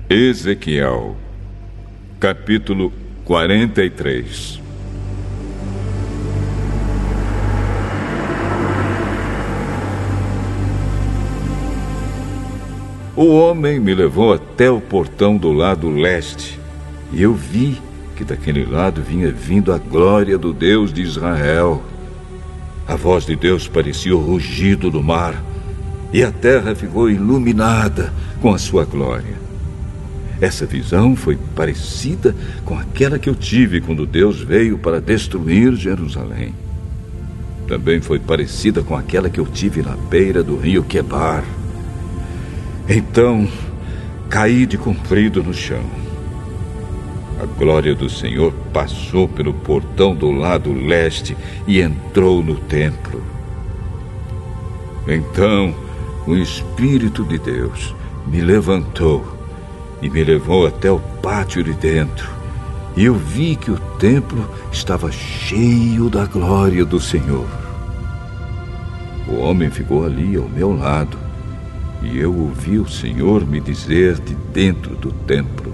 Ezequiel, capítulo 43. O homem me levou até o portão do lado leste, e eu vi que daquele lado vinha vindo a glória do Deus de Israel. A voz de Deus parecia o rugido do mar, e a terra ficou iluminada com a sua glória. Essa visão foi parecida com aquela que eu tive quando Deus veio para destruir Jerusalém. Também foi parecida com aquela que eu tive na beira do rio Quebar. Então, caí de comprido no chão. A glória do Senhor passou pelo portão do lado leste e entrou no templo. Então, o Espírito de Deus me levantou e me levou até o pátio de dentro. E eu vi que o templo estava cheio da glória do Senhor. O homem ficou ali ao meu lado, e eu ouvi o Senhor me dizer de dentro do templo: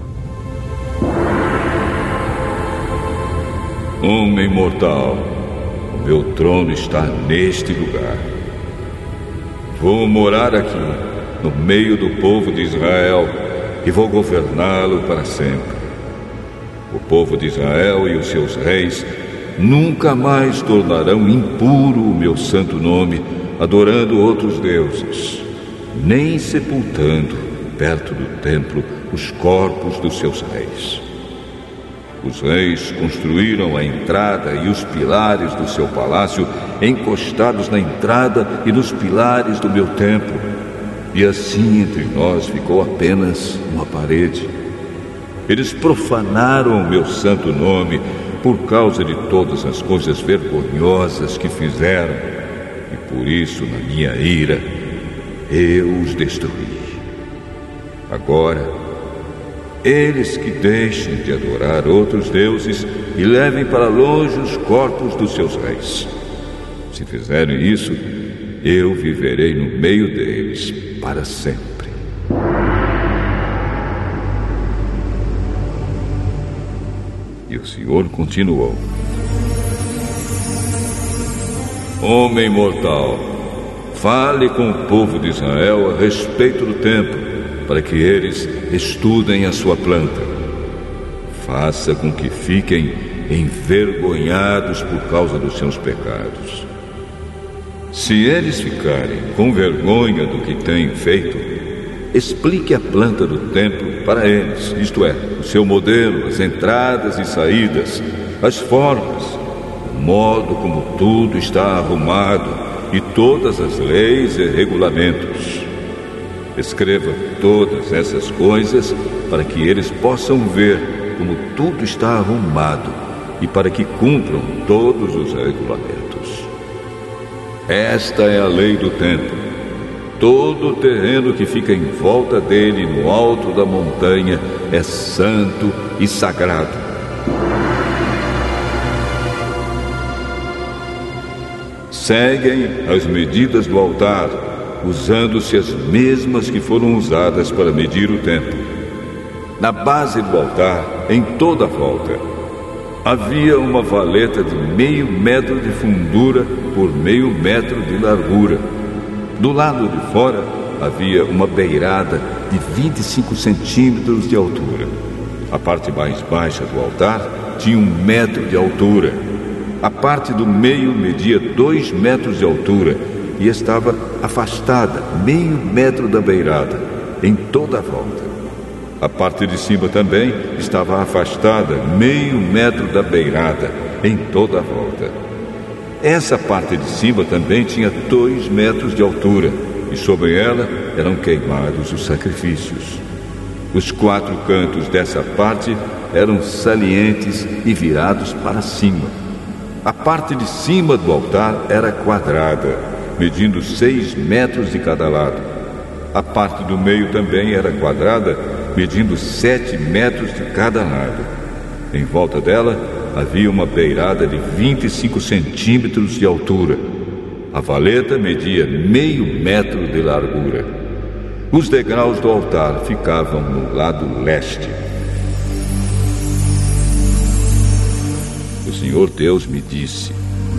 Homem mortal, o meu trono está neste lugar. Vou morar aqui, no meio do povo de Israel, e vou governá-lo para sempre. O povo de Israel e os seus reis nunca mais tornarão impuro o meu santo nome, adorando outros deuses, nem sepultando perto do templo os corpos dos seus reis. Os reis construíram a entrada e os pilares do seu palácio encostados na entrada e nos pilares do meu templo. E assim entre nós ficou apenas uma parede. Eles profanaram o meu santo nome por causa de todas as coisas vergonhosas que fizeram. E por isso, na minha ira, eu os destruí. Agora, eles que deixem de adorar outros deuses e levem para longe os corpos dos seus reis. Se fizerem isso, eu viverei no meio deles para sempre. E o Senhor continuou: Homem mortal, fale com o povo de Israel a respeito do templo, para que eles estudem a sua planta. Faça com que fiquem envergonhados por causa dos seus pecados. Se eles ficarem com vergonha do que têm feito, explique a planta do templo para eles, isto é, o seu modelo, as entradas e saídas, as formas, o modo como tudo está arrumado e todas as leis e regulamentos. Escreva todas essas coisas para que eles possam ver como tudo está arrumado e para que cumpram todos os regulamentos. Esta é a lei do templo. Todo o terreno que fica em volta dele, no alto da montanha, é santo e sagrado. Seguem as medidas do altar, usando-se as mesmas que foram usadas para medir o templo. Na base do altar, em toda a volta, havia uma valeta de 0,5 metro de fundura por 0,5 metro de largura. Do lado de fora havia uma beirada de 25 centímetros de altura. A parte mais baixa do altar tinha 1 metro de altura. A parte do meio media 2 metros de altura e estava afastada 0,5 metro da beirada, em toda a volta. A parte de cima também estava afastada 0,5 metro da beirada, em toda a volta. Essa parte de cima também tinha 2 metros de altura, e sobre ela eram queimados os sacrifícios. Os 4 cantos dessa parte eram salientes e virados para cima. A parte de cima do altar era quadrada, medindo 6 metros de cada lado. A parte do meio também era quadrada, medindo 7 metros de cada lado. Em volta dela havia uma beirada de 25 centímetros de altura. A valeta media 0,5 metro de largura. Os degraus do altar ficavam no lado leste. O Senhor Deus me disse: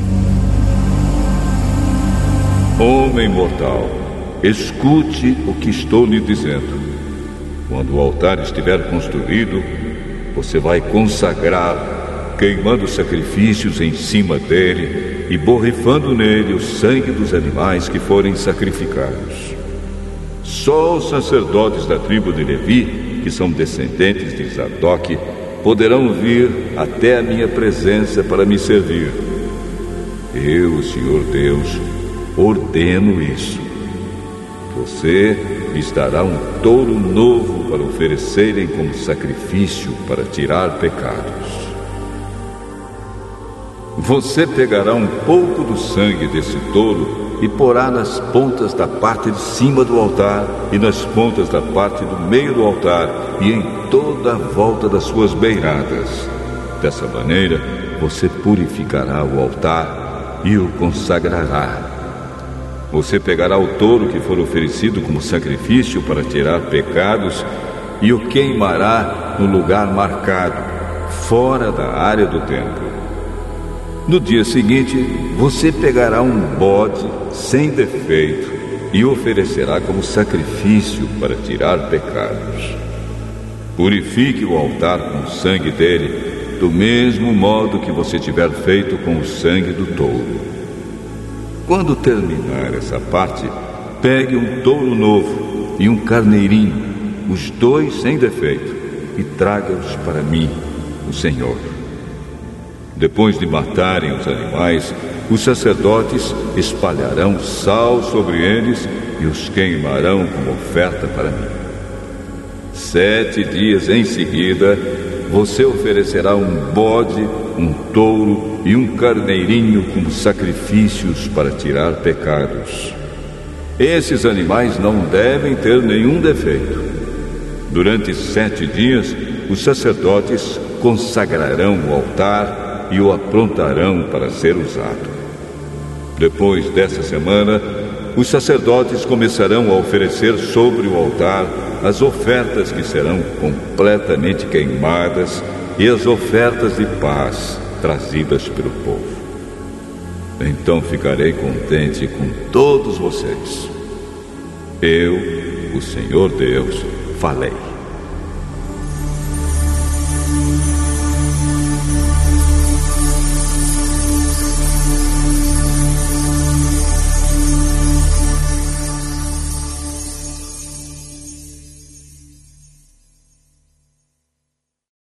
Homem mortal, escute o que estou lhe dizendo. Quando o altar estiver construído, você vai consagrá-lo, queimando sacrifícios em cima dele e borrifando nele o sangue dos animais que forem sacrificados. Só os sacerdotes da tribo de Levi, que são descendentes de Zadok, poderão vir até a minha presença para me servir. Eu, o Senhor Deus, ordeno isso. Você lhes dará um touro novo para oferecerem como sacrifício para tirar pecados. Você pegará um pouco do sangue desse touro e porá nas pontas da parte de cima do altar e nas pontas da parte do meio do altar e em toda a volta das suas beiradas. Dessa maneira, você purificará o altar e o consagrará. Você pegará o touro que for oferecido como sacrifício para tirar pecados e o queimará no lugar marcado, fora da área do templo. No dia seguinte, você pegará um bode sem defeito e o oferecerá como sacrifício para tirar pecados. Purifique o altar com o sangue dele, do mesmo modo que você tiver feito com o sangue do touro. Quando terminar essa parte, pegue um touro novo e um carneirinho, os dois sem defeito, e traga-os para mim, o Senhor. Depois de matarem os animais, os sacerdotes espalharão sal sobre eles e os queimarão como oferta para mim. 7 dias em seguida, você oferecerá um bode, um touro e um carneirinho como sacrifícios para tirar pecados. Esses animais não devem ter nenhum defeito. Durante 7 dias, os sacerdotes consagrarão o altar e o aprontarão para ser usado. Depois dessa semana, os sacerdotes começarão a oferecer sobre o altar as ofertas que serão completamente queimadas e as ofertas de paz trazidas pelo povo. Então ficarei contente com todos vocês. Eu, o Senhor Deus, falei.